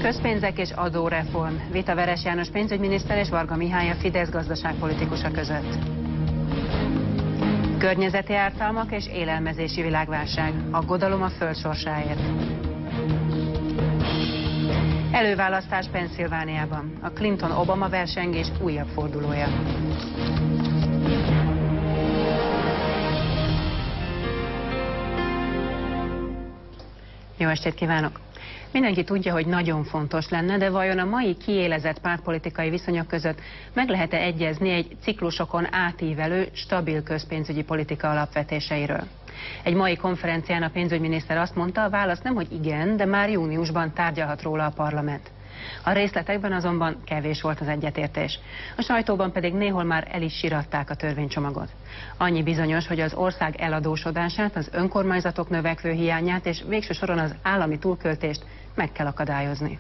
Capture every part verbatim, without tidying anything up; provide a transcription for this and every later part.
Közpénzek és adóreform. Vita Veres János pénzügyminiszter és Varga Mihály a Fidesz gazdaságpolitikusa között. Környezeti ártalmak és élelmezési világválság. Aggodalom a föld sorsáért. Előválasztás Pennsylvániában. A Clinton-Obama versengés újabb fordulója. Jó estét kívánok! Mindenki tudja, hogy nagyon fontos lenne, de vajon a mai kiélezett pártpolitikai viszonyok között meg lehet-e egyezni egy ciklusokon átívelő, stabil közpénzügyi politika alapvetéseiről? Egy mai konferencián a pénzügyminiszter azt mondta, a válasz nem, hogy igen, de már júniusban tárgyalhat róla a parlament. A részletekben azonban kevés volt az egyetértés. A sajtóban pedig néhol már el is siratták a törvénycsomagot. Annyi bizonyos, hogy az ország eladósodását, az önkormányzatok növekvő hiányát és végső soron az állami túlköltést meg kell akadályozni.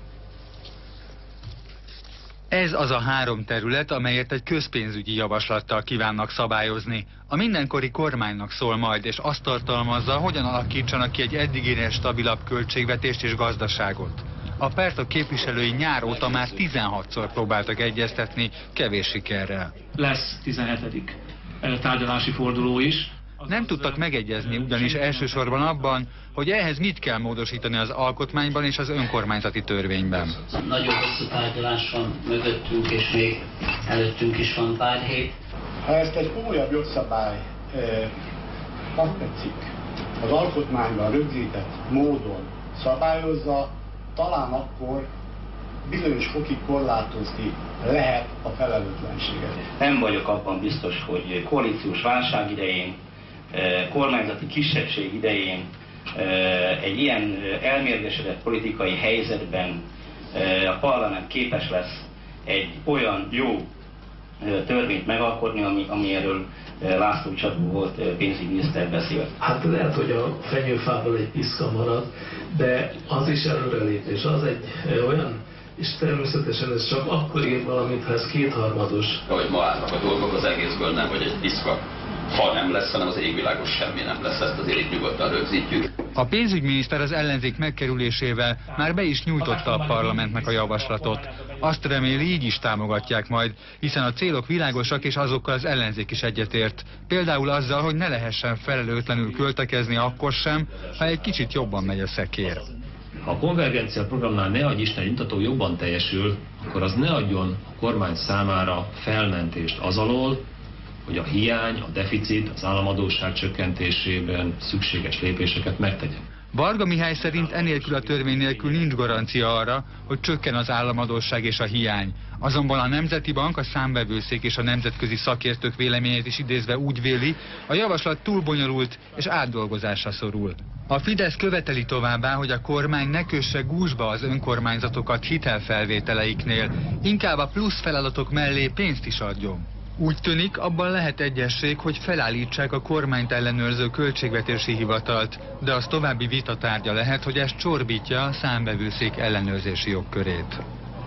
Ez az a három terület, amelyet egy közpénzügyi javaslattal kívánnak szabályozni. A mindenkori kormánynak szól majd, és azt tartalmazza, hogyan alakítsanak ki egy eddiginél stabilabb költségvetést és gazdaságot. A pártok képviselői nyár óta már tizenhatszor próbáltak egyeztetni, kevés sikerrel. Lesz tizenhetedik tárgyalási forduló is. Nem tudtak megegyezni ugyanis elsősorban abban, hogy ehhez mit kell módosítani az alkotmányban és az önkormányzati törvényben. Nagyon hosszú tárgyalás van mögöttünk, és még előttünk is van pár hét. Ha ezt egy komolyabb jogszabály azt tetszik, az alkotmányban rögzített módon szabályozza, talán akkor bizonyos fokig korlátozni lehet a felelőtlenséget. Nem vagyok abban biztos, hogy koalíciós válság idején, kormányzati kisebbség idején, egy ilyen elmérgesedett politikai helyzetben a parlament képes lesz egy olyan jó törvényt megalkotni, ami, ami erről László Csabó volt pénzügyminiszter beszélt. Hát lehet, hogy a fenyőfából egy piszka marad, de az is előrelépés, az egy olyan, és természetesen ez csak akkor ér valamit, ha ez kétharmados. Ahogy ma állnak a dolgok, az egészből nem, hogy egy piszka, ha nem lesz, hanem az égvilágos semmi nem lesz, ezt azért itt nyugodtan rögzítjük. A pénzügyminiszter az ellenzék megkerülésével már be is nyújtotta a parlamentnek a javaslatot. Azt reméli, így is támogatják majd, hiszen a célok világosak és azokkal az ellenzék is egyetért. Például azzal, hogy ne lehessen felelőtlenül költekezni akkor sem, ha egy kicsit jobban megy a szekér. Ha a konvergencia programnál ne adj Isten nyugtató jobban teljesül, akkor az ne adjon a kormány számára felmentést az alól, hogy a hiány, a deficit, az államadósság csökkentésében szükséges lépéseket megtegyen. Varga Mihály szerint enélkül a törvény nélkül nincs garancia arra, hogy csökken az államadósság és a hiány. Azonban a Nemzeti Bank, a Számvevőszék és a nemzetközi szakértők véleményét is idézve úgy véli, a javaslat túl bonyolult és átdolgozásra szorul. A Fidesz követeli továbbá, hogy a kormány ne kösse gúzsba az önkormányzatokat hitelfelvételeiknél, inkább a plusz feladatok mellé pénzt is adjon. Úgy tűnik, abban lehet egyesség, hogy felállítsák a kormányt ellenőrző költségvetési hivatalt, de az további vitatárgya lehet, hogy ez csorbítja a Számvevőszék ellenőrzési jogkörét.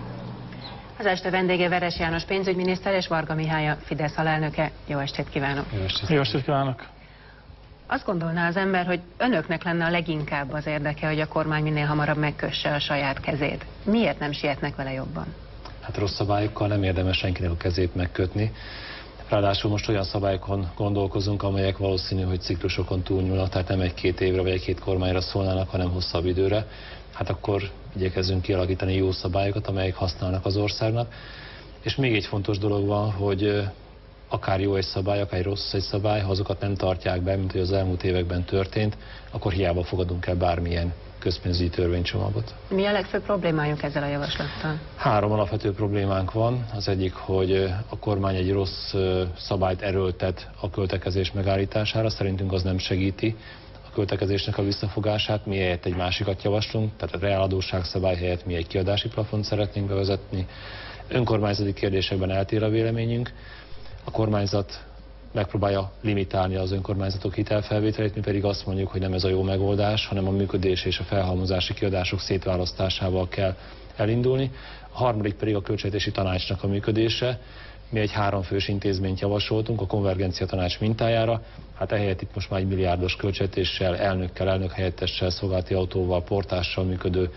Az este vendége Veres János pénzügyminiszter és Varga Mihály a Fidesz alelnöke. Jó estét kívánok! Jó estét, Jó estét kívánok! Azt gondolná az ember, hogy önöknek lenne a leginkább az érdeke, hogy a kormány minél hamarabb megkösse a saját kezét. Miért nem sietnek vele jobban? Hát rossz szabályokkal nem érdemes senkinek a kezét megkötni. Ráadásul most olyan szabályokon gondolkozunk, amelyek valószínű, hogy ciklusokon túlnyúlnak, tehát nem egy-két évre vagy egy-két kormányra szólnának, hanem hosszabb időre. Hát akkor igyekezzünk kialakítani jó szabályokat, amelyek használnak az országnak. És még egy fontos dolog van, hogy akár jó egy szabály, akár rossz egy szabály, ha azokat nem tartják be, mint hogy az elmúlt években történt, akkor hiába fogadunk el bármilyen közpénzügyi törvénycsomagot. Mi a legfőbb problémájuk ezzel a javaslattal? Három alapvető problémánk van. Az egyik, hogy a kormány egy rossz szabályt erőltet a költekezés megállítására. Szerintünk az nem segíti a költekezésnek a visszafogását. Mi helyett egy másikat javaslunk, tehát a reáladósság szabály helyett mi egy kiadási plafont szeretnénk bevezetni. Önkormányzati kérdésekben eltér a véleményünk. A kormányzat megpróbálja limitálni az önkormányzatok hitelfelvételét, mi pedig azt mondjuk, hogy nem ez a jó megoldás, hanem a működés és a felhalmozási kiadások szétválasztásával kell elindulni. A harmadik pedig a költségvetési tanácsnak a működése. Mi egy háromfős intézményt javasoltunk a konvergencia tanács mintájára. Hát ehelyett itt most már egy milliárdos költségvetéssel, elnökkel, elnök helyettessel, szolgálati autóval, portással működő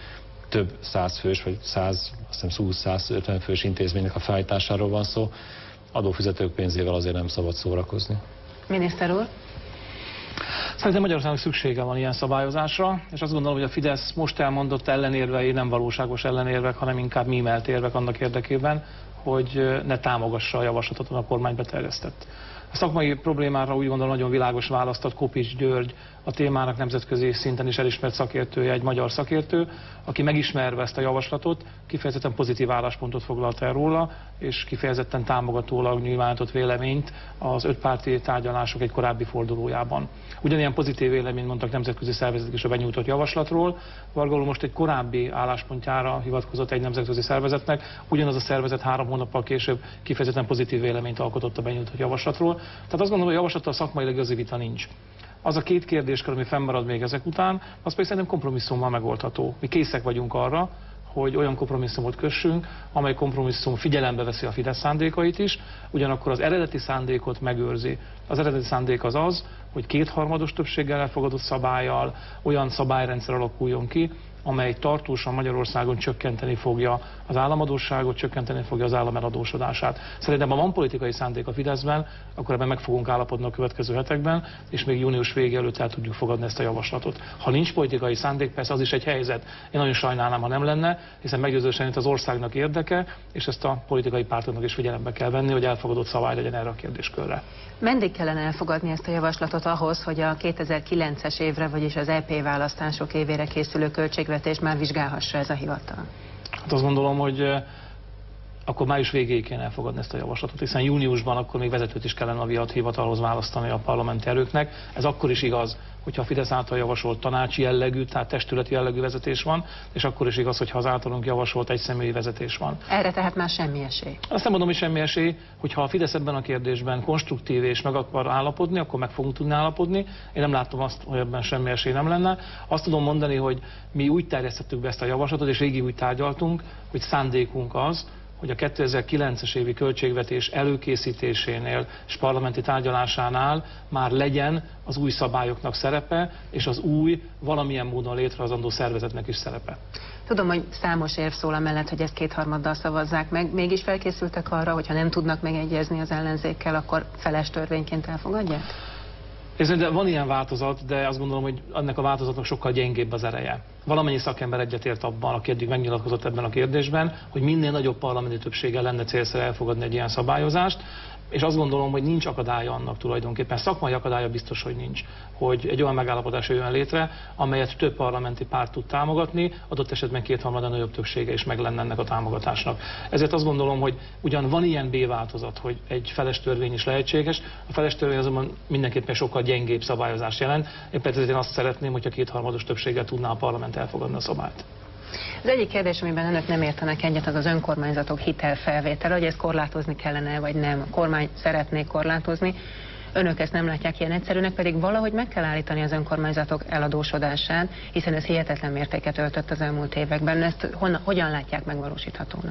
több százfős, vagy száz, azt hiszem húsz-százötven fős intézménynek a felállításáról van szó. Adófizetők pénzével azért nem szabad szórakozni. Miniszter úr? Szerintem Magyarországnak szüksége van ilyen szabályozásra, és azt gondolom, hogy a Fidesz most elmondott ellenérvei nem valóságos ellenérvek, hanem inkább mímelt érvek annak érdekében, hogy ne támogassa a javaslatot, a kormány beterjesztett. A szakmai problémára úgy gondolom nagyon világos választ ad Kopics György, a témának nemzetközi szinten is elismert szakértője, egy magyar szakértő, aki megismerve ezt a javaslatot, kifejezetten pozitív álláspontot foglalt el róla, és kifejezetten támogatólag nyilvánított véleményt az ötpárti tárgyalások egy korábbi fordulójában. Ugyanilyen pozitív véleményt mondtak nemzetközi szervezetek is a benyújtott javaslatról. Varga úr most egy korábbi álláspontjára hivatkozott egy nemzetközi szervezetnek, ugyanaz a szervezet három hónappal később kifejezetten pozitív véleményt alkotott a benyújtott javaslatról. Tehát azt gondolom, hogy a javaslattal szakmailag igazi vita nincs. Az a két kérdéskör, ami fennmarad még ezek után, az pedig szerintem kompromisszummal megoldható. Mi készek vagyunk arra, hogy olyan kompromisszumot kössünk, amely kompromisszum figyelembe veszi a Fidesz szándékait is, ugyanakkor az eredeti szándékot megőrzi. Az eredeti szándék az az, hogy kétharmados többséggel elfogadott szabállyal olyan szabályrendszer alakuljon ki, amely tartósan Magyarországon csökkenteni fogja az államadósságot, csökkenteni fogja az állam eladósodását. Szerintem, ha van politikai szándék a Fideszben, akkor ebben meg fogunk állapodni a következő hetekben, és még június vége előtt el tudjuk fogadni ezt a javaslatot. Ha nincs politikai szándék, persze az is egy helyzet. Én nagyon sajnálnám, ha nem lenne, hiszen meggyőzősen itt az országnak érdeke, és ezt a politikai pártoknak is figyelembe kell venni, hogy elfogadott szabály legyen erre a kérdéskörre. Meddig kellene elfogadni ezt a javaslatot ahhoz, hogy a kétezer-kilences évre, vagyis az é pé választások évére készülő költségvetést már vizsgálhassa ez a hivatal? Hát azt gondolom, hogy akkor május végéig kéne elfogadni ezt a javaslatot, hiszen júniusban akkor még vezetőt is kellene a hivatalhoz választani a parlamenti erőknek. Ez akkor is igaz, hogyha a Fidesz által javasolt tanácsi jellegű, tehát testületi jellegű vezetés van, és akkor is igaz, hogyha az általunk javasolt egyszemélyi vezetés van. Erre tehát már semmi esély? Azt nem mondom, hogy semmi esély, hogyha a Fidesz ebben a kérdésben konstruktív és meg akar állapodni, akkor meg fogunk tudni állapodni. Én nem látom azt, hogy ebben semmi esély nem lenne. Azt tudom mondani, hogy mi úgy terjesztettük be ezt a javaslatot, és végig úgy tárgyaltunk, hogy szándékunk az, hogy a kétezer-kilences évi költségvetés előkészítésénél és parlamenti tárgyalásánál már legyen az új szabályoknak szerepe, és az új, valamilyen módon létrehozandó szervezetnek is szerepe. Tudom, hogy számos érv szól amellett, hogy ezt kétharmaddal szavazzák meg. Mégis felkészültek arra, hogyha nem tudnak megegyezni az ellenzékkel, akkor feles törvényként elfogadják? De van ilyen változat, de azt gondolom, hogy ennek a változatnak sokkal gyengébb az ereje. Valamennyi szakember egyetért abban, aki eddig megnyilatkozott ebben a kérdésben, hogy minél nagyobb parlamenti többséggel lenne célszerű elfogadni egy ilyen szabályozást, és azt gondolom, hogy nincs akadálya annak tulajdonképpen, szakmai akadálya biztos, hogy nincs, hogy egy olyan megállapodás jöjjön létre, amelyet több parlamenti párt tud támogatni, adott esetben kétharmada nagyobb többsége is meg lenne ennek a támogatásnak. Ezért azt gondolom, hogy ugyan van ilyen B változat, hogy egy feles törvény is lehetséges, a feles törvény azonban mindenképpen sokkal gyengébb szabályozást jelent, éppen ezért én azt szeretném, hogyha kétharmados többséggel tudná a parlament elfogadni a szabályt. Az egyik kérdés, amiben önök nem értenek egyet, az az önkormányzatok hitelfelvétele, hogy ezt korlátozni kellene, vagy nem. A kormány szeretné korlátozni. Önök ezt nem látják ilyen egyszerűnek, pedig valahogy meg kell állítani az önkormányzatok eladósodását, hiszen ez hihetetlen mértéket öltött az elmúlt években. Ezt honna, hogyan látják megvalósíthatónak?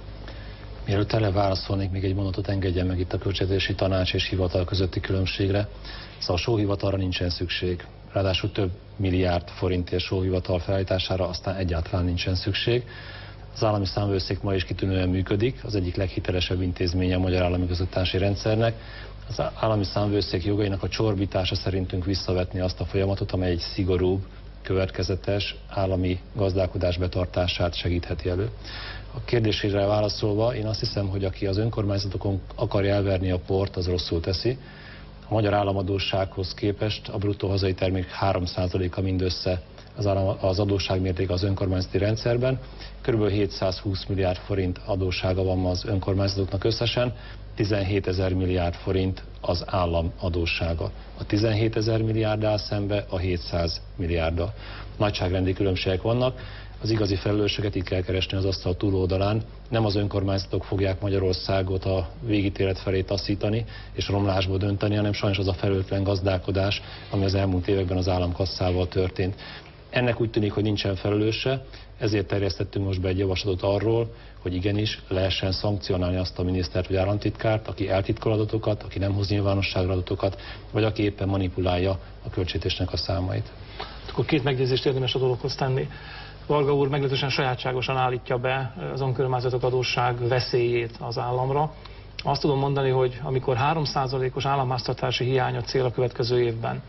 Mielőtt erre válaszolnék, még egy mondatot engedjen meg itt a költségvetési tanács és hivatal közötti különbségre. Szóval a sóhivatalra nincsen szükség. Ráadásul több milliárd forintért sóhivatal felállítására aztán egyáltalán nincsen szükség. Az állami számvevőszék ma is kitűnően működik, az egyik leghitelesebb intézménye a magyar állami közigazgatási rendszernek. Az állami számvevőszék jogainak a csorbítása szerintünk visszavetni azt a folyamatot, amely egy szigorúbb, következetes állami gazdálkodás betartását segítheti elő. A kérdésére válaszolva, én azt hiszem, hogy aki az önkormányzatokon akarja elverni a port, az rosszul teszi. A magyar államadóssághoz képest a bruttó hazai termék három százaléka mindössze az adósságmérték az önkormányzati rendszerben. Körülbelül hétszázhúsz milliárd forint adóssága van ma az önkormányzatoknak összesen, tizenhétezer milliárd forint az állam adóssága. A tizenhétezer milliárddal szembe a hétszáz milliárddal. Nagyságrendi különbségek vannak. Az igazi felelősséget itt kell keresni az asztal túloldalán. Nem az önkormányzatok fogják Magyarországot a végítélet felé taszítani és romlásba dönteni, hanem sajnos az a felelőtlen gazdálkodás, ami az elmúlt években az államkasszával történt. Ennek úgy tűnik, hogy nincsen felelőse, ezért terjesztettünk most be egy javaslatot arról, hogy igenis lehessen szankcionálni azt a minisztert vagy államtitkárt, aki eltitkol adatokat, aki nem hoz nyilvánosságra adatokat, vagy aki éppen manipulálja a költségvetésnek a számait. Akkor két megjegyzést érdemes a dologhoz tenni. Varga úr meglehetősen sajátságosan állítja be az önkormányzatok adósság veszélyét az államra. Azt tudom mondani, hogy amikor három százalékos államháztartási hiány a cél a következő évben,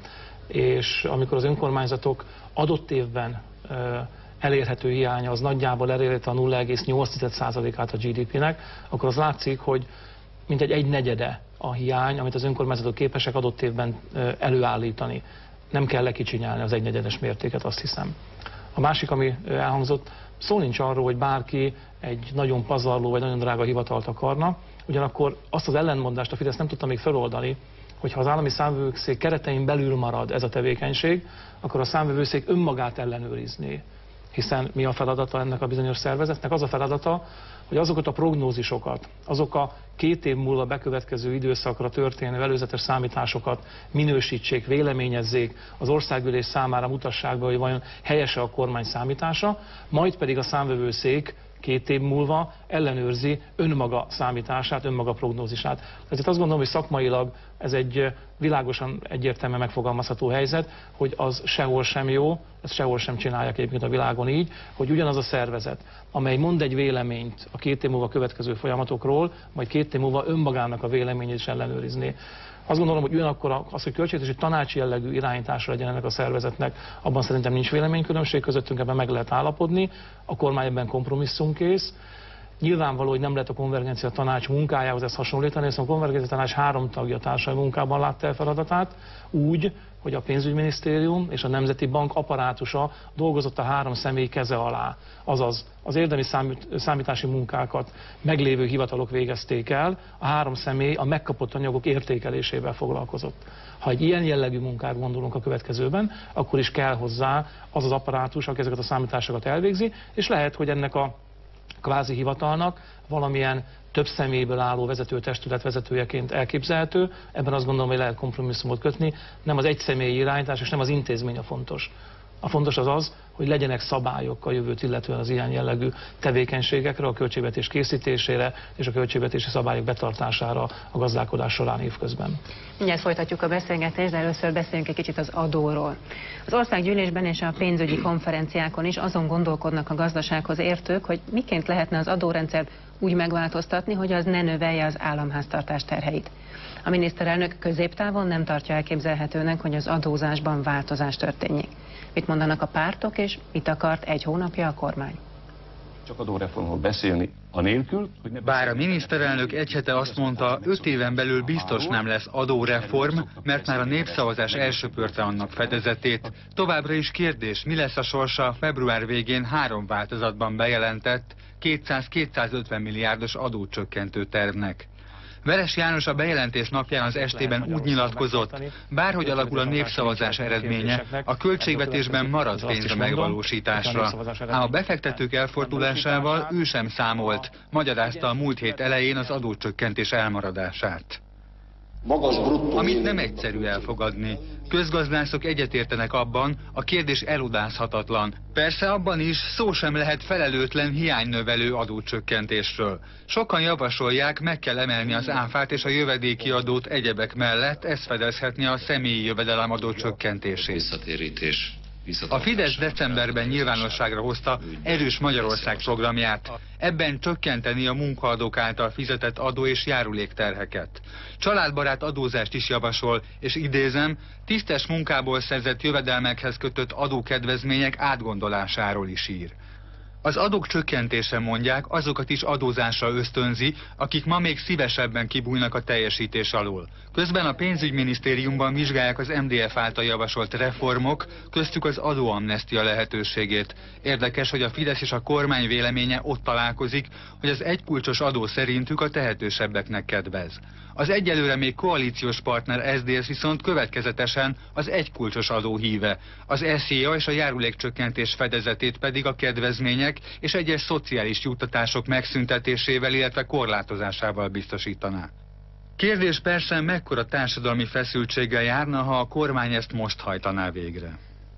és amikor az önkormányzatok adott évben elérhető hiánya az nagyjából elérheti a nulla egész nyolc százalékát a gé dé pének, akkor az látszik, hogy mintegy egy negyede a hiány, amit az önkormányzatok képesek adott évben előállítani. Nem kell lekicsinyelni az egynegyedes mértéket, azt hiszem. A másik, ami elhangzott, szó nincs arról, hogy bárki egy nagyon pazarló vagy nagyon drága hivatalt akarna, ugyanakkor azt az ellentmondást a Fidesz nem tudta még feloldani, hogyha az állami számvevőszék keretein belül marad ez a tevékenység, akkor a számvevőszék önmagát ellenőrizné. Hiszen mi a feladata ennek a bizonyos szervezetnek? Az a feladata, hogy azokat a prognózisokat, azok a két év múlva bekövetkező időszakra történő előzetes számításokat minősítsék, véleményezzék, az országgyűlés számára mutassák be, hogy vajon helyese a kormány számítása, majd pedig a számvevőszék két év múlva ellenőrzi önmaga számítását, önmaga prognózisát. Tehát azt gondolom, hogy szakmailag ez egy világosan egyértelműen megfogalmazható helyzet, hogy az sehol sem jó, ezt sehol sem csinálják egyébként a világon így, hogy ugyanaz a szervezet, amely mond egy véleményt a két év múlva következő folyamatokról, majd két év múlva önmagának a véleményét is ellenőrizné. Azt gondolom, hogy ugyanakkor az, hogy költségvetési tanácsi jellegű irányításra legyen ennek a szervezetnek, abban szerintem nincs véleménykülönbség közöttünk, ebben meg lehet állapodni, a kormány ebben kompromisszumkész. Nyilvánvaló, hogy nem lehet a konvergencia tanács munkájához ezt hasonlítani, hiszen a konvergencia tanács három tagja társadalmi munkában látta el feladatát, úgy, hogy a pénzügyminisztérium és a Nemzeti Bank apparátusa dolgozott a három személy keze alá. Azaz az érdemi számít, számítási munkákat meglévő hivatalok végezték el, a három személy a megkapott anyagok értékelésével foglalkozott. Ha egy ilyen jellegű munkát gondolunk a következőben, akkor is kell hozzá az az apparátus, aki ezeket a számításokat elvégzi, és lehet, hogy ennek a kvázi hivatalnak valamilyen több személyből álló vezetőtestület vezetőjeként elképzelhető. Ebben azt gondolom, hogy lehet kompromisszumot kötni. Nem az egyszemélyi irányítás és nem az intézmény a fontos. A fontos az az, hogy legyenek szabályok a jövőt illetően az ilyen jellegű tevékenységekre, a költségvetés készítésére és a költségvetési szabályok betartására a gazdálkodás során évközben. Mindjárt folytatjuk a beszélgetést, de először beszéljünk egy kicsit az adóról. Az országgyűlésben és a pénzügyi konferenciákon is azon gondolkodnak a gazdasághoz értők, hogy miként lehetne az adórendszert úgy megváltoztatni, hogy az ne növelje az államháztartás terheit. A miniszterelnök középtávon nem tartja elképzelhetőnek, hogy az adózásban változás történjék. Mit mondanak a pártok, és mit akart egy hónapja a kormány? Csak adóreformról beszélni, anélkül, hogy ne... Bár a miniszterelnök egy hete azt mondta, öt éven belül biztos nem lesz adóreform, mert már a népszavazás elsöpörte annak fedezetét. Továbbra is kérdés, mi lesz a sorsa február végén három változatban bejelentett kétszáz-kétszázötven milliárdos adócsökkentő tervnek. Veres János a bejelentés napján az estében úgy nyilatkozott, bárhogy alakul a népszavazás eredménye, a költségvetésben marad pénz a megvalósításra. Ám a befektetők elfordulásával ő sem számolt, magyarázta a múlt hét elején az adócsökkentés elmaradását. Amit nem egyszerű elfogadni. Közgazdászok egyetértenek abban, a kérdés eludázhatatlan. Persze abban is szó sem lehet felelőtlen hiánynövelő adócsökkentésről. Sokan javasolják, meg kell emelni az áfát és a jövedéki adót egyebek mellett, ez fedezhetni a személyi jövedelemadó csökkentését. Visszatérítés. A Fidesz decemberben nyilvánosságra hozta Erős Magyarország programját. Ebben csökkenteni a munkaadók által fizetett adó és járulékterheket. Családbarát adózást is javasol, és idézem, tisztes munkából szerzett jövedelmekhez kötött adókedvezmények átgondolásáról is ír. Az adók csökkentése, mondják, azokat is adózásra ösztönzi, akik ma még szívesebben kibújnak a teljesítés alól. Közben a pénzügyminisztériumban vizsgálják az em dé ef által javasolt reformok, köztük az adóamnestia lehetőségét. Érdekes, hogy a Fidesz és a kormány véleménye ott találkozik, hogy az egykulcsos adó szerintük a tehetősebbeknek kedvez. Az egyelőre még koalíciós partner es zé dé es viszont következetesen az egykulcsos adó híve. Az es zé á és a járulékcsökkentés fedezetét pedig a kedvezmények és egyes szociális juttatások megszüntetésével, illetve korlátozásával biztosítaná. Kérdés persze, mekkora társadalmi feszültséggel járna, ha a kormány ezt most hajtaná végre.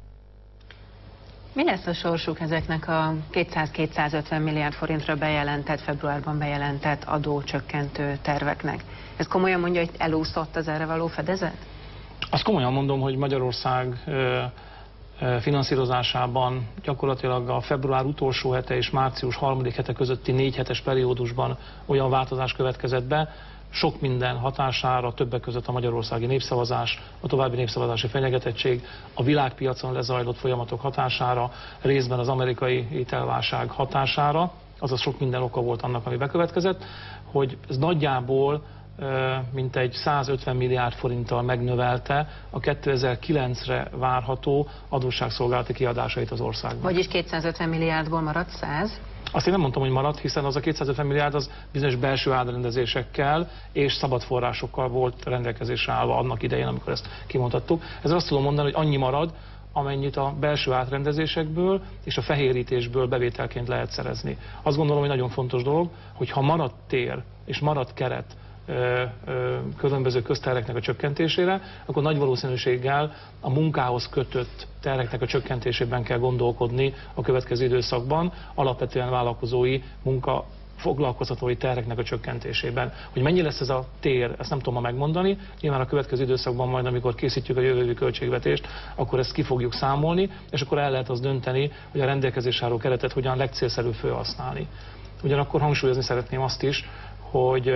Mi lesz a sorsuk ezeknek a kétszáz-kétszázötven milliárd forintra bejelentett, februárban bejelentett adócsökkentő terveknek? Ez komolyan mondja, hogy elúszott az erre való fedezet? Azt komolyan mondom, hogy Magyarország ö, finanszírozásában gyakorlatilag a február utolsó hete és március harmadik hete közötti négy hetes periódusban olyan változás következett be, sok minden hatására, többek között a magyarországi népszavazás, a további népszavazási fenyegetettség, a világpiacon lezajlott folyamatok hatására, részben az amerikai ételválság hatására, azaz sok minden oka volt annak, ami bekövetkezett, hogy ez nagyjából mintegy százötven milliárd forinttal megnövelte a kétezer-kilencre várható adósságszolgálati kiadásait az országban. Vagyis kétszázötven milliárdból maradt száz? Azt én nem mondtam, hogy maradt, hiszen az a kétszázötven milliárd az bizonyos belső árrendezésekkel és szabad forrásokkal volt rendelkezésre állva annak idején, amikor ezt kimondhattuk. Ezzel azt tudom mondani, hogy annyi marad, amennyit a belső átrendezésekből és a fehérítésből bevételként lehet szerezni. Azt gondolom, hogy nagyon fontos dolog, hogy ha marad tér és marad keret ö, ö, különböző közterheknek a csökkentésére, akkor nagy valószínűséggel a munkához kötött terheknek a csökkentésében kell gondolkodni a következő időszakban, alapvetően vállalkozói munka foglalkoztatói terheknek a csökkentésében. Hogy mennyi lesz ez a tér, ezt nem tudom ma megmondani, nyilván a következő időszakban majd, amikor készítjük a jövő évi költségvetést, akkor ezt ki fogjuk számolni, és akkor el lehet az dönteni, hogy a rendelkezésre álló keretet hogyan legcélszerűbb felhasználni. Ugyanakkor hangsúlyozni szeretném azt is, hogy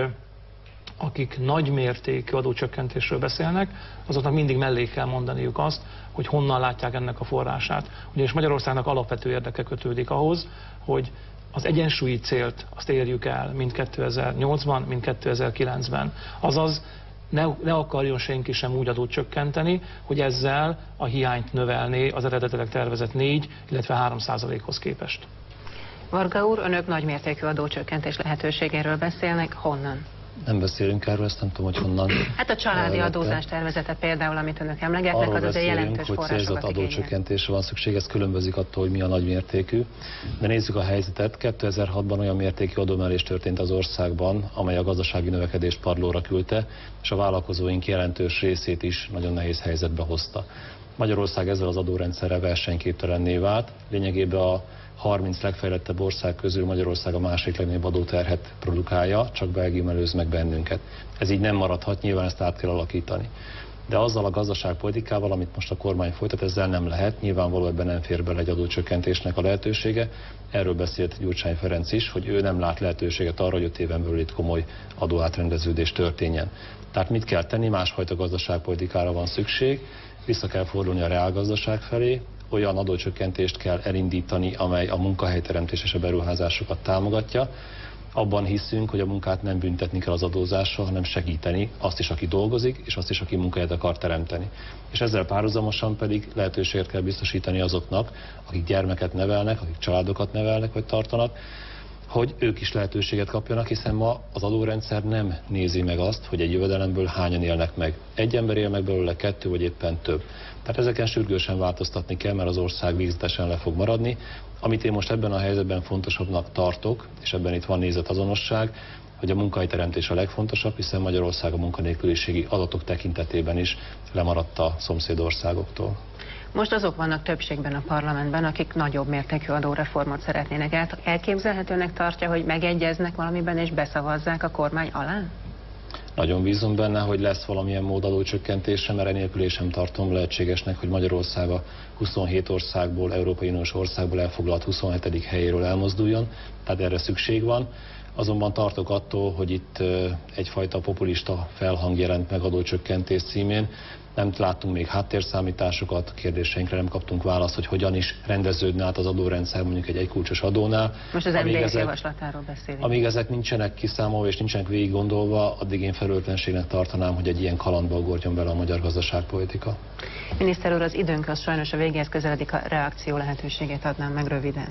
akik nagy mértékű adócsökkentésről beszélnek, azoknak mindig mellé kell mondaniuk azt, hogy honnan látják ennek a forrását. Ugyanis Magyarországnak alapvető érdeke kötődik ahhoz, hogy az egyensúlyi célt azt érjük el, mint kétezer-nyolcban, mint kétezer-kilencben. Azaz ne, ne akarjon senki sem úgy adót csökkenteni, hogy ezzel a hiányt növelné az eredetileg tervezett négy, illetve három százalékhoz képest. Varga úr, önök nagymértékű adócsökkentés lehetőségéről beszélnek, honnan? Nem beszélünk erről, ezt nem tudom, hogy honnan. Hát a családi adózás tervezete például, amit önök emlegetnek, az azért jelentős hogy célzott adócsökkentésre van szükség, ez különbözik attól, hogy mi a nagymértékű. De nézzük a helyzetet. kétezer-hatban olyan mértékű adóemelés történt az országban, amely a gazdasági növekedést padlóra küldte, és a vállalkozóink jelentős részét is nagyon nehéz helyzetbe hozta. Magyarország ezzel az adórendszerrel versenyképtelenné vált. Lényegében a harminc legfejlettebb ország közül Magyarország a másik legnagyobb adóterhet produkálja, csak Belgium előz meg bennünket. Ez így nem maradhat, nyilván ezt át kell alakítani. De azzal a gazdaságpolitikával, amit most a kormány folytat, ezzel nem lehet. Nyilvánvalóan ebben nem fér bele egy adócsökkentésnek a lehetősége. Erről beszélt Gyurcsány Ferenc is, hogy ő nem lát lehetőséget arra, hogy öt éven belül itt komoly adóátrendeződés történjen. Tehát mit kell tenni? Másfajta gazdaságpolitikára van szükség, vissza kell fordulni a reálgazdaság felé, olyan adócsökkentést kell elindítani, amely a munkahelyteremtés és a beruházásokat támogatja. Abban hiszünk, hogy a munkát nem büntetni kell az adózással, hanem segíteni azt is, aki dolgozik, és azt is, aki munkahelyet akar teremteni. És ezzel párhuzamosan pedig lehetőséget kell biztosítani azoknak, akik gyermeket nevelnek, akik családokat nevelnek vagy tartanak, hogy ők is lehetőséget kapjanak, hiszen ma az adórendszer nem nézi meg azt, hogy egy jövedelemből hányan élnek meg. Egy ember él meg belőle, kettő vagy éppen több. Tehát ezeken sürgősen változtatni kell, mert az ország végzetesen le fog maradni. Amit én most ebben a helyzetben fontosabbnak tartok, és ebben itt van nézetazonosság, hogy a munkahelyteremtés a legfontosabb, hiszen Magyarország a munkanélküliségi adatok tekintetében is lemaradt a szomszédországoktól. Most azok vannak többségben a parlamentben, akik nagyobb mértékű adóreformot szeretnének. Elképzelhetőnek tartja, hogy megegyeznek valamiben és beszavazzák a kormány alá? Nagyon bízom benne, hogy lesz valamilyen mód adócsökkentése, mert enélkül én sem tartom lehetségesnek, hogy Magyarország a huszonhét országból, Európai Uniós országból elfoglalt huszonhetedik helyéről elmozduljon, tehát erre szükség van. Azonban tartok attól, hogy itt egyfajta populista felhang jelent meg adócsökkentés címén. Nem láttunk még háttérszámításokat, kérdéseinkre nem kaptunk választ, hogy hogyan is rendeződne át az adórendszer mondjuk egy egykulcsos adónál. Most az em dé es javaslatáról beszélünk. Amíg ezek nincsenek kiszámolva és nincsenek végig gondolva, addig én felelőtlenségnek tartanám, hogy egy ilyen kalandba ugorjon bele a magyar gazdaságpolitika. Miniszter úr, az időnk az sajnos a végéhez közeledik, a reakció lehetőségét adnám meg röviden.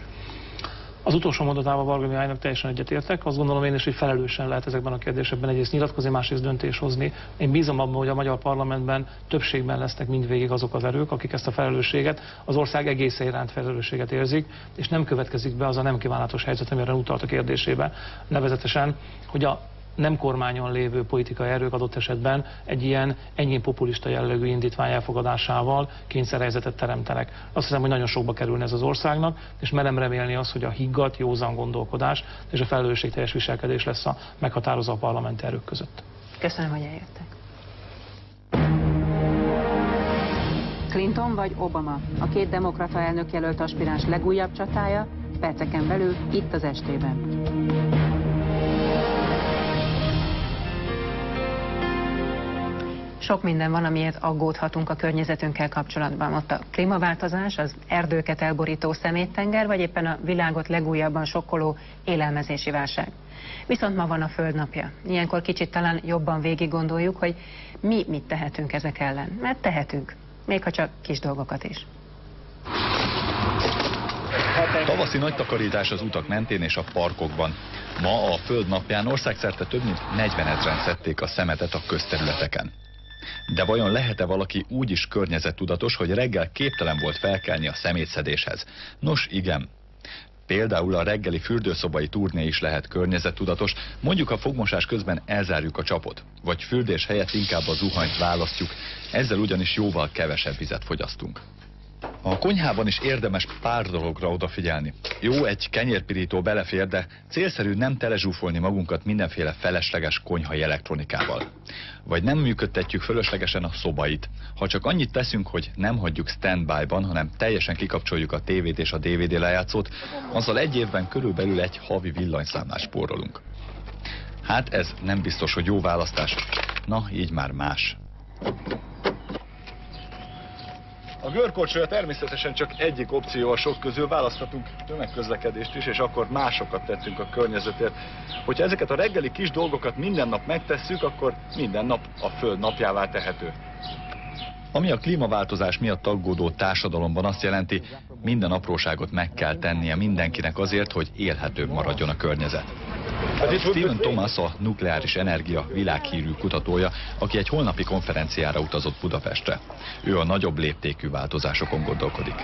Az utolsó mondatával Varga Mihálynak teljesen egyetértek. Azt gondolom én is, hogy felelősen lehet ezekben a kérdésekben egyrészt nyilatkozni, másrészt döntés hozni. Én bízom abban, hogy a magyar parlamentben többségben lesznek mindvégig azok az erők, akik ezt a felelősséget, az ország egész iránt felelősséget érzik, és nem következik be az a nem kívánatos helyzet, amire utalt a kérdésébe. Nevezetesen, hogy a nem kormányon lévő politikai erők adott esetben egy ilyen enyhén populista jellegű indítvány elfogadásával kényszerhelyzetet teremtenek. Azt hiszem, hogy nagyon sokba kerülne ez az országnak, és merem remélni azt, hogy a higgadt, józan gondolkodás és a felelősségteljes viselkedés lesz a meghatározó a parlamenti erők között. Köszönöm, hogy eljöttek. Clinton vagy Obama, a két demokrata elnökjelölt aspiráns legújabb csatája, perceken belül itt az estében. Sok minden van, amiért aggódhatunk a környezetünkkel kapcsolatban. Ott a klímaváltozás, az erdőket elborító szeméttenger, vagy éppen a világot legújabban sokkoló élelmezési válság. Viszont ma van a Föld napja. Ilyenkor kicsit talán jobban végig gondoljuk, hogy mi mit tehetünk ezek ellen. Mert tehetünk, még ha csak kis dolgokat is. Tavaszi nagy takarítás az utak mentén és a parkokban. Ma a Föld napján országszerte több mint negyvenezren szedték a szemetet a közterületeken. De vajon lehet-e valaki úgy is környezettudatos, hogy reggel képtelen volt felkelni a szemétszedéshez? Nos, igen. Például a reggeli fürdőszobai turné is lehet környezettudatos, mondjuk a fogmosás közben elzárjuk a csapot, vagy fürdés helyett inkább a zuhanyt választjuk, ezzel ugyanis jóval kevesebb vizet fogyasztunk. A konyhában is érdemes pár dologra odafigyelni. Jó, egy kenyérpirító belefér, de célszerű nem telezsúfolni magunkat mindenféle felesleges konyhai elektronikával. Vagy nem működtetjük fölöslegesen a szobait. Ha csak annyit teszünk, hogy nem hagyjuk standby-ban, hanem teljesen kikapcsoljuk a tévét és a dé vé dé lejátszót, azzal egy évben körülbelül egy havi villanyszámlát spórolunk. Hát ez nem biztos, hogy jó választás. Na, így már más. A görkorcsolya természetesen csak egyik opció a sok közül, választhatunk tömegközlekedést is, és akkor másokat tettünk a környezetért. Hogyha ezeket a reggeli kis dolgokat minden nap megtesszük, akkor minden nap a Föld napjává tehető. Ami a klímaváltozás miatt aggódó társadalomban azt jelenti, minden apróságot meg kell tennie mindenkinek azért, hogy élhetőbb maradjon a környezet. Stephen Thomas a nukleáris energia világhírű kutatója, aki egy holnapi konferenciára utazott Budapestre. Ő a nagyobb léptékű változásokon gondolkodik.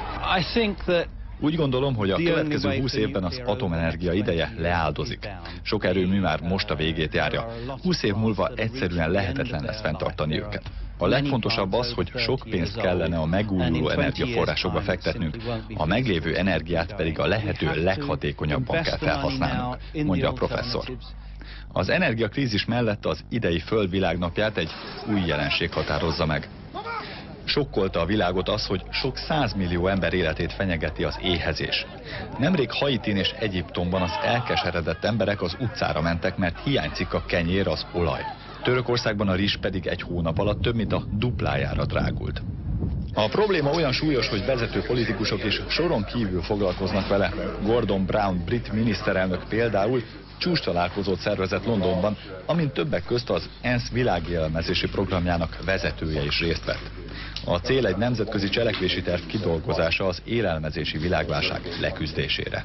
Úgy gondolom, hogy a következő húsz évben az atomenergia ideje leáldozik. Sok erőmű már most a végét járja. húsz év múlva egyszerűen lehetetlen lesz fenntartani őket. A legfontosabb az, hogy sok pénzt kellene a megújuló energiaforrásokba fektetnünk, a meglévő energiát pedig a lehető leghatékonyabban kell felhasználnunk, mondja a professzor. Az energiakrízis mellett az idei Földvilágnapját egy új jelenség határozza meg. Sokkolta a világot az, hogy sok százmillió ember életét fenyegeti az éhezés. Nemrég Haitin és Egyiptomban az elkeseredett emberek az utcára mentek, mert hiányzik a kenyér, az olaj. Törökországban a rizs pedig egy hónap alatt több mint a duplájára drágult. A probléma olyan súlyos, hogy vezető politikusok is soron kívül foglalkoznak vele. Gordon Brown brit miniszterelnök például csúcstalálkozót szervezett Londonban, amin többek közt az ENSZ világélelmezési programjának vezetője is részt vett. A cél egy nemzetközi cselekvési terv kidolgozása az élelmezési világválság leküzdésére.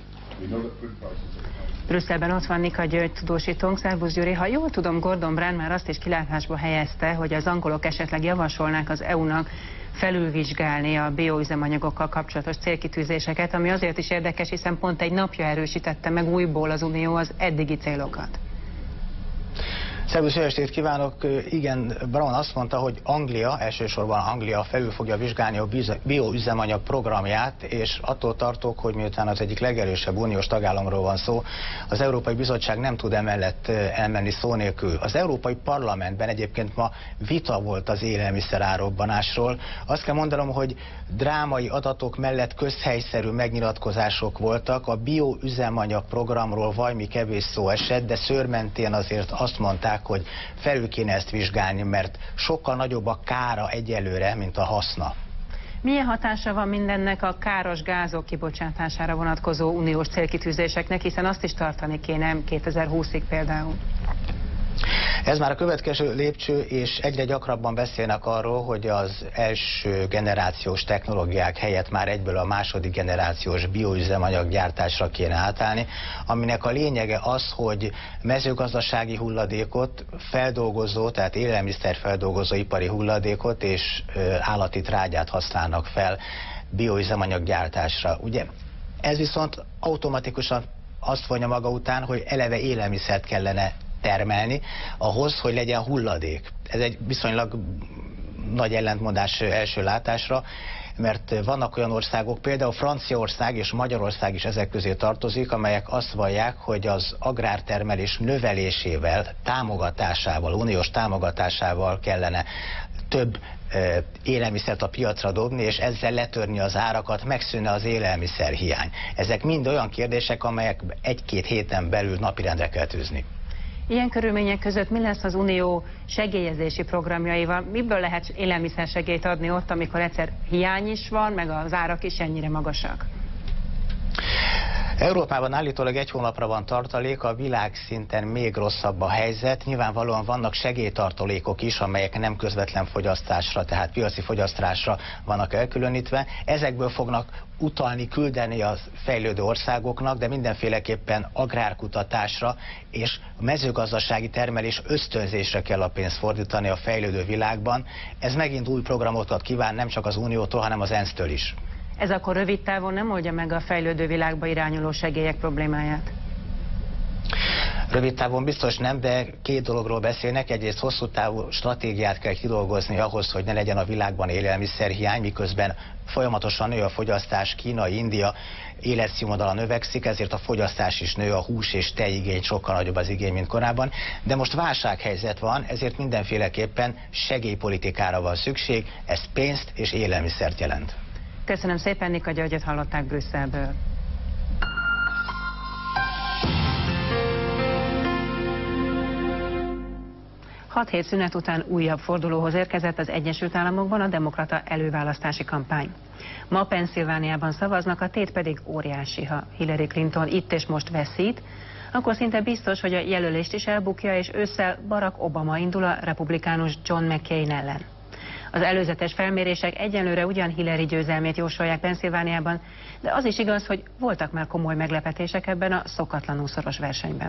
Brüsszelben ott van Nika György tudósítónk. Szervusz Gyuri, ha jól tudom, Gordon Brown már azt is kilátásba helyezte, hogy az angolok esetleg javasolnák az é u-nak felülvizsgálni a bioüzemanyagokkal kapcsolatos célkitűzéseket, ami azért is érdekes, hiszen pont egy napja erősítette meg újból az Unió az eddigi célokat. Szervusz, jó estét kívánok! Igen, Brown azt mondta, hogy Anglia, elsősorban Anglia felül fogja vizsgálni a bioüzemanyag programját, és attól tartok, hogy miután az egyik legerősebb uniós tagállamról van szó, az Európai Bizottság nem tud emellett elmenni szó nélkül. Az Európai Parlamentben egyébként ma vita volt az élelmiszerárrobbanásról. Azt kell mondanom, hogy drámai adatok mellett közhelyszerű megnyilatkozások voltak. A bioüzemanyag programról vajmi kevés szó esett, de szőrmentén azért azt mondták, hogy felül kéne ezt vizsgálni, mert sokkal nagyobb a kára egyelőre, mint a haszna. Milyen hatása van mindennek a káros gázok kibocsátására vonatkozó uniós célkitűzéseknek, hiszen azt is tartani kéne kétezer-húszig például? Ez már a következő lépcső, és egyre gyakrabban beszélnek arról, hogy az első generációs technológiák helyett már egyből a második generációs bioüzemanyaggyártásra kéne átállni, aminek a lényege az, hogy mezőgazdasági hulladékot, feldolgozó, tehát élelmiszerfeldolgozó ipari hulladékot és állati trágyát használnak fel bioüzemanyaggyártásra. Ugye ez viszont automatikusan azt vonja maga után, hogy eleve élelmiszert kellene termelni, ahhoz, hogy legyen hulladék. Ez egy viszonylag nagy ellentmondás első látásra. mert vannak olyan országok, például Franciaország és Magyarország is ezek közé tartozik, amelyek azt vallják, hogy az agrártermelés növelésével, támogatásával, uniós támogatásával kellene több élelmiszert a piacra dobni, és ezzel letörni az árakat, megszűnne az élelmiszerhiány. Ezek mind olyan kérdések, amelyek egy-két héten belül napirendre kell tűzni. Ilyen körülmények között mi lesz az Unió segélyezési programjaival? Miből lehet élelmiszersegélyt adni ott, amikor egyszer hiány is van, meg az árak is ennyire magasak? Európában állítólag egy hónapra van tartalék, a világszinten még rosszabb a helyzet. Nyilvánvalóan vannak segélytartalékok is, amelyek nem közvetlen fogyasztásra, tehát piaci fogyasztásra vannak elkülönítve. Ezekből fognak utalni, küldeni a fejlődő országoknak, de mindenféleképpen agrárkutatásra és mezőgazdasági termelés ösztönzésre kell a pénzt fordítani a fejlődő világban. Ez megint új programokat kíván nem csak az Uniótól, hanem az ENSZ-től is. Ez akkor rövid távon nem oldja meg a fejlődő világba irányuló segélyek problémáját? Rövid távon biztos nem, de két dologról beszélnek. Egyrészt hosszú távú stratégiát kell kidolgozni ahhoz, hogy ne legyen a világban élelmiszerhiány, miközben folyamatosan nő a fogyasztás, Kína, India életszínvonala növekszik, ezért a fogyasztás is nő, a hús és tejigény sokkal nagyobb az igény, mint korábban. De most válsághelyzet van, ezért mindenféleképpen segélypolitikára van szükség, ez pénzt és élelmiszert jelent. Köszönöm szépen, Nika Györgyöt hallották Brüsszelből. Hat hét szünet után újabb fordulóhoz érkezett az Egyesült Államokban a demokrata előválasztási kampány. Ma Pennsylvániában szavaznak, a tét pedig óriási, ha Hillary Clinton itt és most veszít, akkor szinte biztos, hogy a jelölést is elbukja, és ősszel Barack Obama indul a republikánus John McCain ellen. Az előzetes felmérések egyenlőre ugyan Hillary győzelmét jósolják Pennsylvániában, de az is igaz, hogy voltak már komoly meglepetések ebben a szokatlanul szoros versenyben.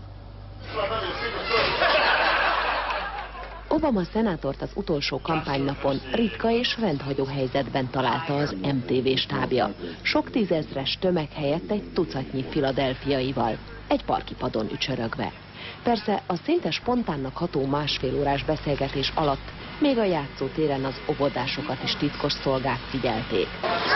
Obama szenátort az utolsó kampánynapon ritka és rendhagyó helyzetben találta az em té vé stábja. Sok tízezres tömeg helyett egy tucatnyi philadelphiaival, egy parkipadon ücsörögve. Persze a szinte spontánnak ható másfél órás beszélgetés alatt még a játszótéren az óvodásokat is titkos szolgák figyelték.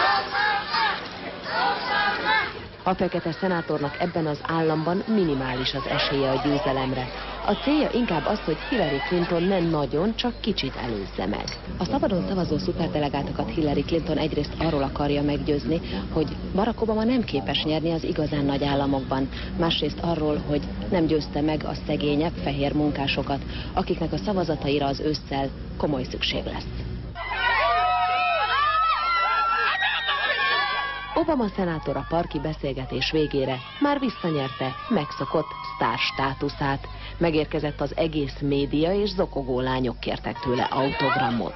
A fekete szenátornak ebben az államban minimális az esélye a győzelemre. A célja inkább az, hogy Hillary Clinton nem nagyon, csak kicsit előzze meg. A szabadon szavazó szuperdelegátokat Hillary Clinton egyrészt arról akarja meggyőzni, hogy Barack Obama nem képes nyerni az igazán nagy államokban, másrészt arról, hogy nem győzte meg a szegényebb fehér munkásokat, akiknek a szavazataira az ősszel komoly szükség lesz. Obama szenátor a parki beszélgetés végére már visszanyerte megszokott sztár státuszát. Megérkezett az egész média, és zokogó lányok kértek tőle autogramot.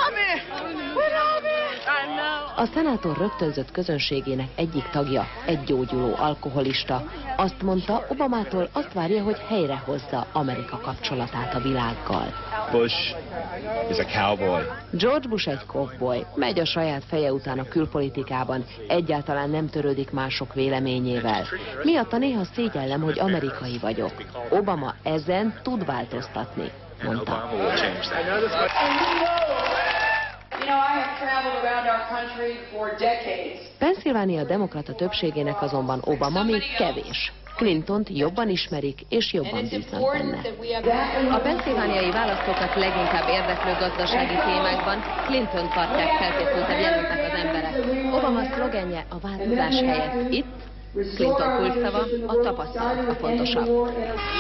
A szenátor rögtönzött közönségének egyik tagja, egy gyógyuló alkoholista. Azt mondta, Obamától azt várja, hogy helyrehozza Amerika kapcsolatát a világgal. Bush is a cowboy. George Bush egy cowboy, megy a saját feje után a külpolitikában, egyáltalán nem törődik mások véleményével. Miatta néha szégyellem, hogy amerikai vagyok. Obama ezen tud változtatni, mondta. Pennsylvania demokrata többségének azonban Obama még kevés. Clintont jobban ismerik és jobban bíznak benne. A pennsylvániai választókat leginkább érdeklő gazdasági témákban Clinton tartják feltétlenül jelöltnek az emberek. Obama szlogenje a változás helyett itt, Clinton kulcsszava a tapasztalat a fontosabb.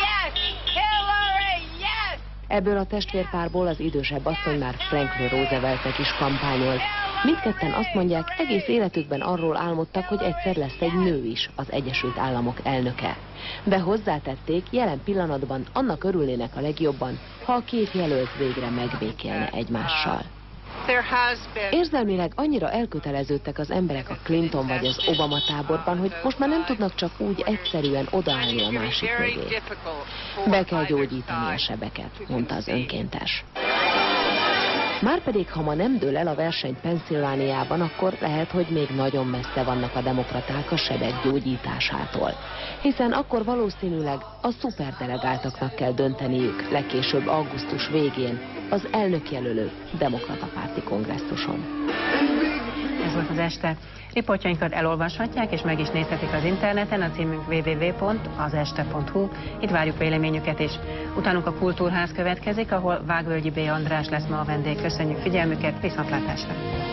Ebből a testvérpárból az idősebb asszony már Franklin Rooseveltnek is kampányolt. Mindketten azt mondják, egész életükben arról álmodtak, hogy egyszer lesz egy nő is az Egyesült Államok elnöke. De hozzátették, jelen pillanatban annak örülnének a legjobban, ha a két jelölt végre megbékélne egymással. Érzelmileg annyira elköteleződtek az emberek a Clinton vagy az Obama táborban, hogy most már nem tudnak csak úgy egyszerűen odaállni a másik mögé. Be kell gyógyítani a sebeket, mondta az önkéntes. Márpedig, ha ma nem dől el a verseny Pennsylvániában, akkor lehet, hogy még nagyon messze vannak a demokraták a sebek gyógyításától. Hiszen akkor valószínűleg a szuperdelegáltaknak kell dönteniük legkésőbb augusztus végén az elnökjelölő demokrata párti kongresszuson. volt az este. Riportjainkat elolvashatják és meg is nézhetik az interneten, a címünk double-u double-u double-u pont az este pont hu. Itt várjuk véleményüket is. Utánunk a Kultúrház következik, ahol Vágvölgyi B. András lesz ma a vendég. Köszönjük figyelmüket, viszontlátásra!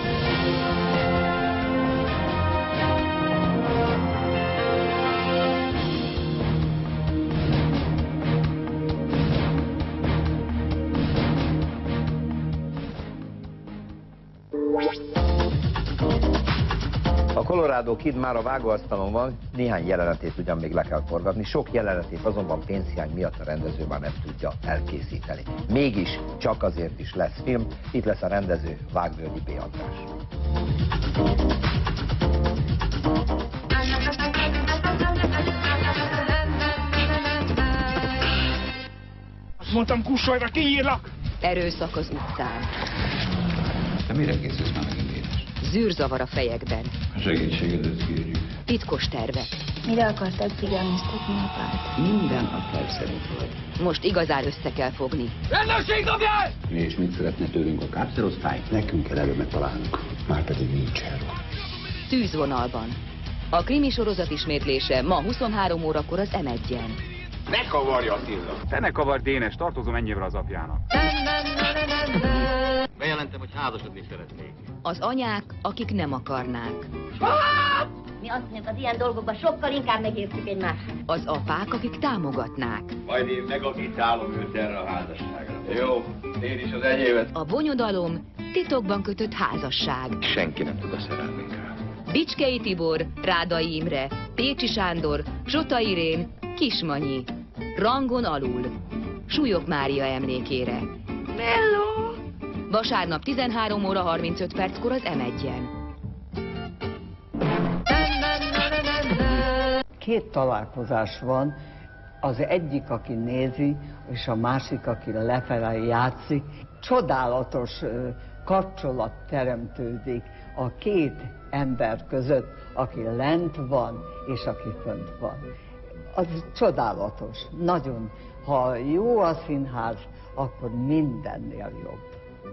A Colorado Kid már a vágóasztalon van, néhány jelenetét ugyan még le kell forgatni, sok jelenetét azonban pénzhiány miatt a rendező már nem tudja elkészíteni. Mégis csak azért is lesz film, itt lesz a rendező, Vágvölgyi B. András. Azt mondtam, kussolj, kiírlak! Erőszak az utcán. De mire készülsz már megint édes? Zűrzavar a fejekben. A segítségedet kérjük. Titkos tervek. Mire akartad figyelmeztetni apát? Minden a terv szerint volt. Most igazán össze kell fogni. Rendőrség, dobjál! És mit szeretne tőlünk a kápszerosztály? Nekünk kell előbb megtalálnunk. Márpedig nincs erről. Tűzvonalban. A krimi sorozat ismétlése ma huszonhárom órakor az em egyen. Ne kavarja, Attila! Te ne kavarj, Dénes, tartozom ennyivel az apjának. Bejelentem, hogy házasodni szeretnék. Az anyák, akik nem akarnák. Mi asszonyok az ilyen dolgokban sokkal inkább megértjük egymást. Az apák, akik támogatnák. Majd én megagitálom őt erre a házasságra. Jó, én is az enyémet. A bonyodalom titokban kötött házasság. Senki nem tud a szerelménkről. Bicskei Tibor, Rádai Imre, Pécsi Sándor, Zsota Irén, Kismanyi. Rangon alul. Súlyog Mária emlékére. Mello! Vasárnap tizenhárom óra harmincöt perckor az em egyen. Két találkozás van, az egyik, aki nézi, és a másik, aki lefele játszik. Csodálatos kapcsolat teremtődik a két ember között, aki lent van, és aki fönt van. Az csodálatos, nagyon. Ha jó a színház, akkor mindennél jobb.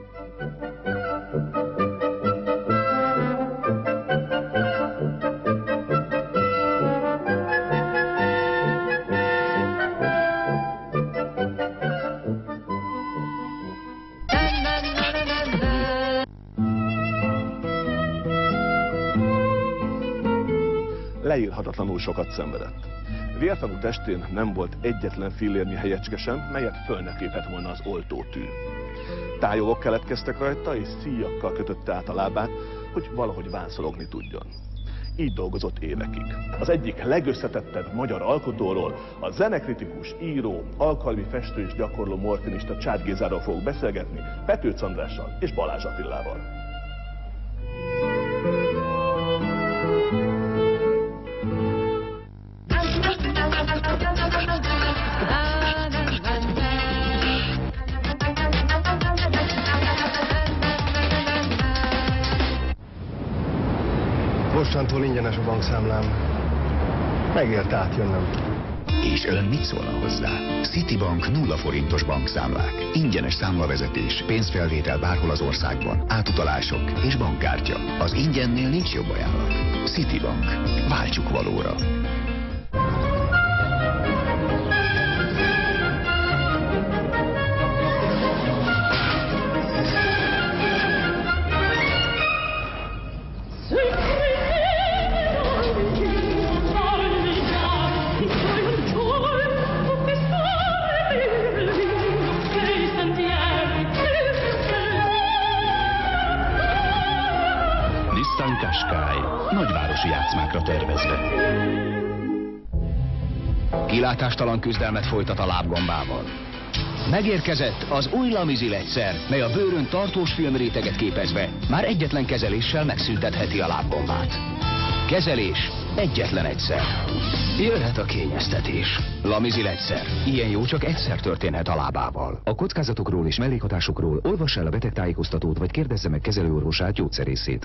Leírhatatlanul sokat szenvedett. Vértanú testén nem volt egyetlen fillérnyi helyecske sem, melyet föl ne tépett volna az oltótű. Tájolok keletkeztek rajta, és szíjakkal kötötte át a lábát, hogy valahogy vánszologni tudjon. Így dolgozott évekig. Az egyik legösszetettebb magyar alkotóról, a zenekritikus, író, alkalmi festő és gyakorló morfinista Csád Gézáról fogok beszélgetni, Petőc Andrással és Balázs Attilával. Mostantól ingyenes a bankszámlám. Megért átjönnöm. És ön mit szólna hozzá? Citibank nulla forintos bankszámlák, ingyenes számlavezetés, pénzfelvétel bárhol az országban, átutalások és bankkártya. Az ingyennél nincs jobb ajánlat. Citibank. Váltsuk valóra. Nagyvárosi játszmákra tervezve. Kilátástalan küzdelmet folytat a lábgombával. Megérkezett az új Lamizil egyszer, mely a bőrön tartós filmréteget képezve már egyetlen kezeléssel megszüntetheti a lábgombát. Kezelés egyetlen egyszer. Jöhet a kényeztetés. Lamizil egyszer. Ilyen jó csak egyszer történhet a lábával. A kockázatokról és mellékhatásokról olvass el a betegtájékoztatót, vagy kérdezze meg kezelőorvosát, gyógyszerészét.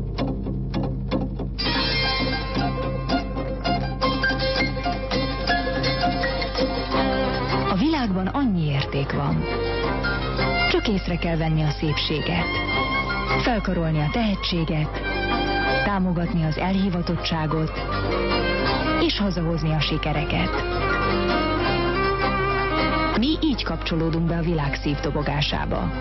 A világban annyi érték van. Csak észre kell venni a szépséget, felkarolni a tehetséget, támogatni az elhivatottságot és hazahozni a sikereket. Mi így kapcsolódunk be a világ szívdobogásába.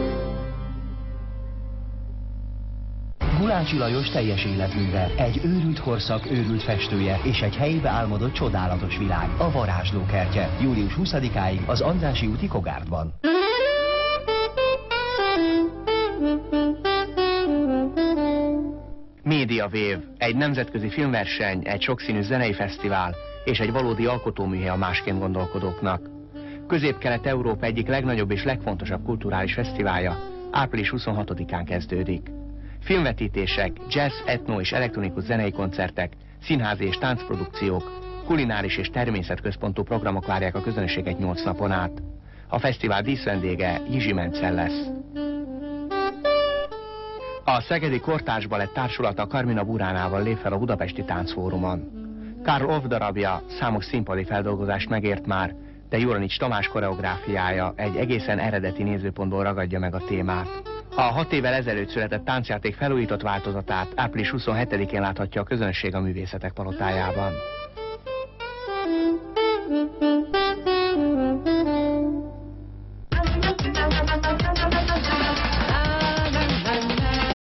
Gulácsi Lajos teljes életműve, egy őrült korszak őrült festője és egy helyébe álmodott csodálatos világ, a Varázslókertje. július huszadikáig az Andrássy úti Kogárdban. Media Wave, egy nemzetközi filmverseny, egy sokszínű zenei fesztivál és egy valódi alkotóműhely a másként gondolkodóknak. Közép-Kelet-Európa egyik legnagyobb és legfontosabb kulturális fesztiválja április huszonhatodikán kezdődik. Filmvetítések, jazz, etno és elektronikus zenei koncertek, színházi és táncprodukciók, kulináris és természetközpontú programok várják a közönséget nyolc napon át. A fesztivál díszvendége Jizsi Menzel lesz. A Szegedi Kortárs Balett Társulata Carmina Buránával lép fel a Budapesti Táncfórumon. Karl Orff darabja számos színpadi feldolgozást megért már, de Juranics Tamás koreográfiája egy egészen eredeti nézőpontból ragadja meg a témát. A hat évvel ezelőtt született táncjáték felújított változatát április huszonhetedikén láthatja a közönség a Művészetek Palotájában.